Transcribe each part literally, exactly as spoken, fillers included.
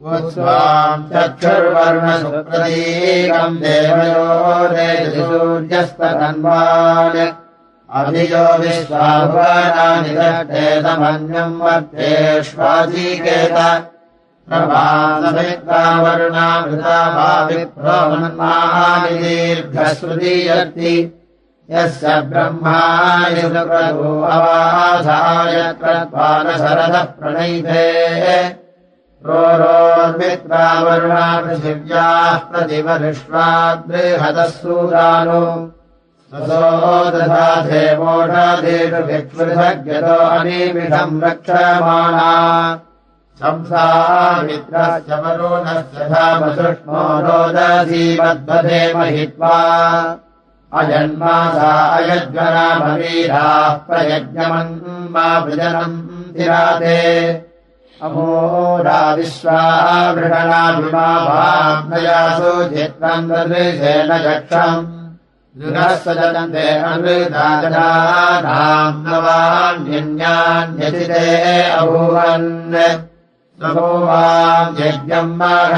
उत्स्वाम् चक्षुर्वर्णसुप्रतीकम् देवयोरेजसूर्यस्तन्वान् अभियो विश्वाभुवनानि दष्टेतमन्यम् वर्तेष्वाजीकेत प्रभासमित्रावरुणामृता वा विप्रो मन्मानि दीर्घश्रुतीयर्ति यस्य ब्रह्मा युगप्रभो अवासाय क्रत्वानशरदः प्रणैते रोरोर्मित्रावरुणा पृथिव्याः प्रतिवरिष्वाद्बृहदः सूदानो ससो दधाधे मोढाधेषु भिक्षुभिर्भग्यतो अनीमिषम् रक्षमाणा संसामित्रस्य वरुणस्य धामसुष्मो रोदधीमद्वधे महित्वा अजन्मासा अयज्वनामवीराः प्रयज्ञमन्मा वृजनम् तिराते अमोरा विश्वावृषणाभिमा वाग्नयासु चित्रम् ददृशेन चक्षम् दृढस्वजन्ते अमृताजनानाम् नवान्यन्यान्यचिते अभूवन् स्वभूवाम् यज्ञम्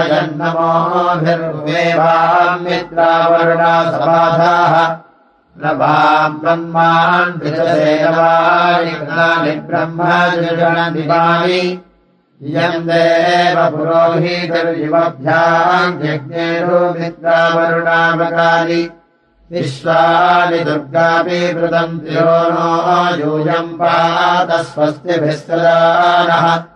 माघजन्नमोभिर्वेवाम् मित्रावरुणा समाधाः नवाम् ब्रह्मान् विजसेनवानि ब्रह्मजनदिवानि इयम् देव पुरोहितर्युवभ्याम् यज्ञेषु मित्रावरुणामकानि विश्वानि दुर्गापि वृतम् यो नो यूयम् पात स्वस्तिभिः सदा नः